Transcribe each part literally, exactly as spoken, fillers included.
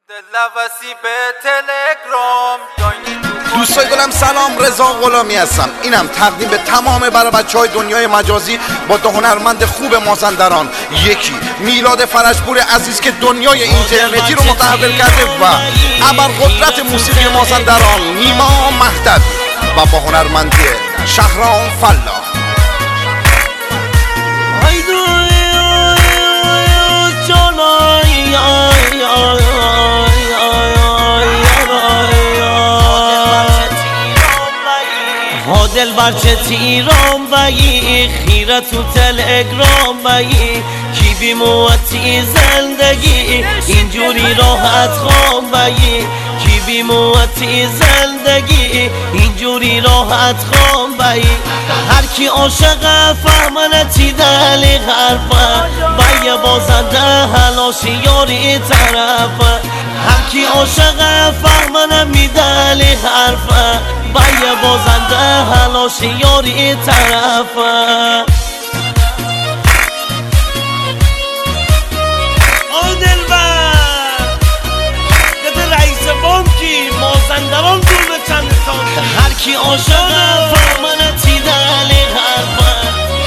دلواسی به تلگرام. دوستای گلم سلام، رضا غلامی هستم. اینم تقدیم به تمام برای بچهای دنیای مجازی با دو هنرمند خوب مازندران. یکی میلاد فرجپور عزیز که دنیای اینترنتی رو متحول کرده و ابرقدرت موسیقی مازندران نیما مهدوی و با هنرمندی شهرام فلاح. دل برچه تیرام بایی خیره تو تلگرام بایی کی بیموتی زندگی اینجوری راحت خام بایی کی بیموتی زندگی اینجوری راحت خام بایی هر کی عاشق فهمنه چی دلی حرفه بایی بازنده حلاش یاری طرفه هر کی عاشق فهمنه میدلی حرفه بایی بازنده حلاش یاری طرفه آه دلبر ده رئیس بانکی مازندران دور به چند تان هر کی عاشق فهمنه چی دلی حرفه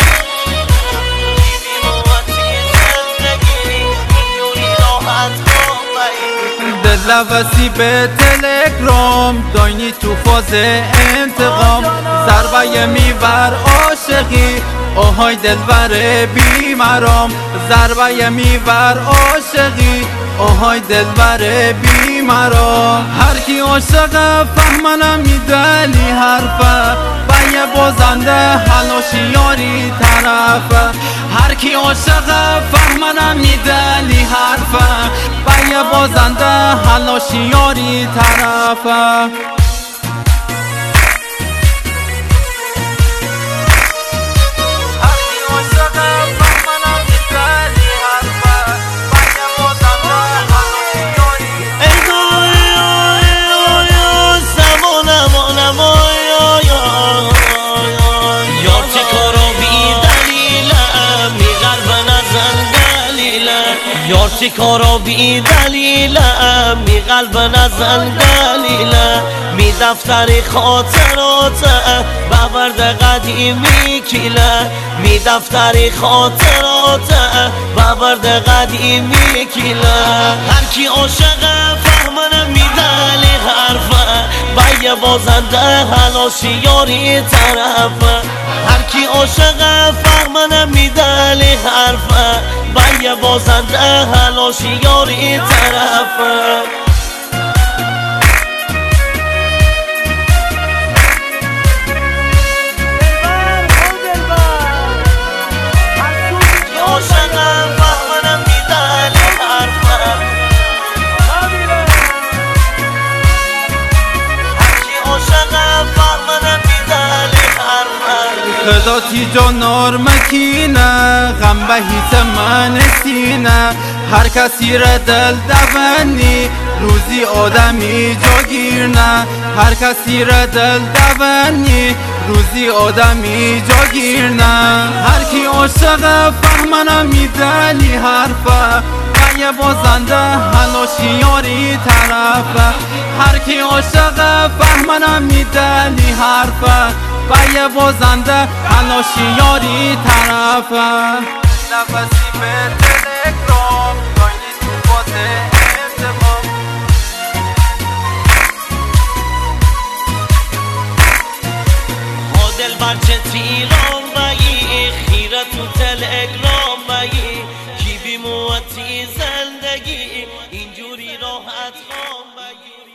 دلواسی به تلگرام داینی تو فاز انتقام ضربه میور عاشقی اوهای دلبر بیمرام ضربه میور عاشقی اوهای دلبر بیمرام هر کی عاشق فهمنه میدلی حرفه بای بازنده حلاش یاری طرفه هر کی عاشق فهمنه میدلی حرفه بای بازنده حلاش یاری طرفه یار چی کارا بی دلیله می قلب نزن دلیله می دفتر خاطراته بورد قدیمی کیله می دفتر خاطراته بورد قدیمی کیله هر کی عاشق فهمنه می دلی حرفه بای بازنده حلاش یاری طرفه هر کی عاشق فهمنه می دلی حرفه بای بازنده حلاش یاری طرفه خداتی جانار مکینه غم به هیت من سینه هر کسی را دل دونی روزی آدمی جاگیر نه هر کسی را دل دونی روزی آدمی جاگیر نه هر کی عاشق فهمنه میدلی حرفه بای بازنده حلاش یاری طرفه هر کی عاشق فهمنه میدلی حرفه بای بازنده حلاش یاری طرفه دلواسی به تلگرام داینی تو فاز انتقام ها دل برچه تیرام بایی خیره تو تلگرام بایی کی بیموتی زندگی اینجوری راحت خام بایی